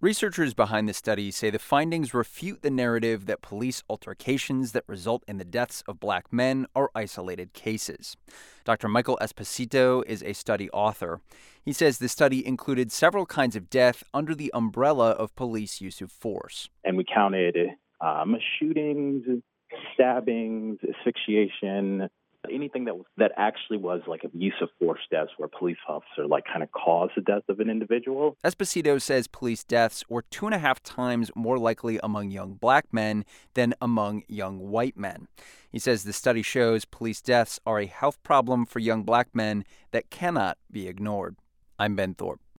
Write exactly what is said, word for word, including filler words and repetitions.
Researchers behind the study say the findings refute the narrative that police altercations that result in the deaths of black men are isolated cases. Doctor Michael Esposito is a study author. He says the study included several kinds of death under the umbrella of police use of force. And we counted um, shootings, stabbings, asphyxiation, anything that was, that actually was like a use of force deaths where a police officer like kind of caused the death of an individual. Esposito says police deaths were two and a half times more likely among young black men than among young white men. He says the study shows police deaths are a health problem for young black men that cannot be ignored. I'm Ben Thorpe.